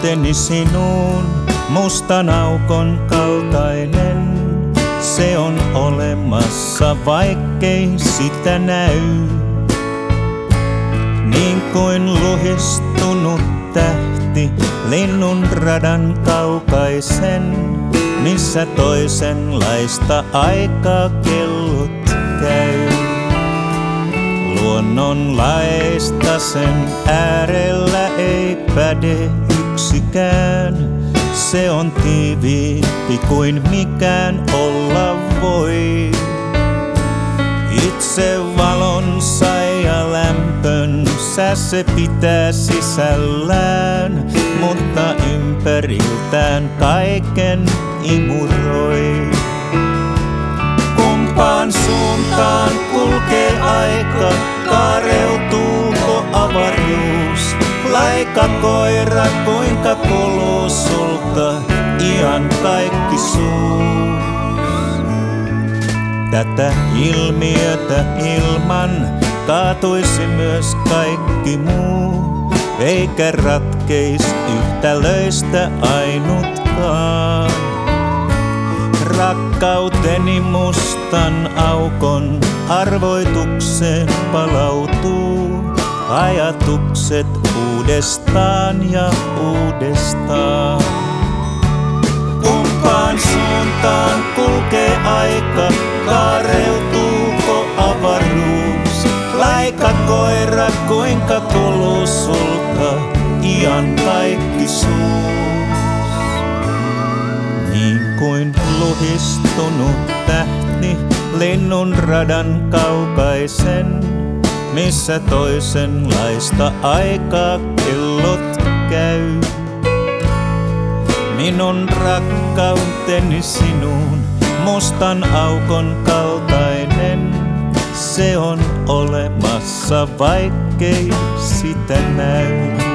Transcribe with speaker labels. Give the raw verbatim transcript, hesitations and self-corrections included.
Speaker 1: rakkauteni sinuun, mustan aukon kaltainen. Se on olemassa, vaikkei sitä näy. Niin kuin luhistunut tähti linnun radan kaukaisen, missä toisenlaista aikaa kellot käy. Luonnonlaista sen äärellä ei päde yksikään. Se on tiiviimpi kuin mikään olla voi. Itse valonsa ja lämpönsä se pitää sisällään, mutta ympäriltään kaiken imuroi. Kumpaan suuntaan kulkee aika, kaareutuuko avaruus? Laika koira, kuinka kuluu sulta iän kaikki suus? Tätä ilmiötä ilman kaatuisi myös kaikki muu, eikä ratkeis yhtälöistä ainutkaan. Rakkauteni mustan aukon arvoitukseen palautuu, ajatukset uudestaan ja uudestaan. Kumpaan suuntaan kulkee aika, kaareutuuko avaruus? Laika koira, kuinka kuluu sulta iän kaikki suus? Niin kuin luhistunut tähti linnun radan kaukaisen, missä toisenlaista aikaa kellot käy. Minun rakkauteni sinuun, mustan aukon kaltainen. Se on olemassa, vaikkei sitä näy.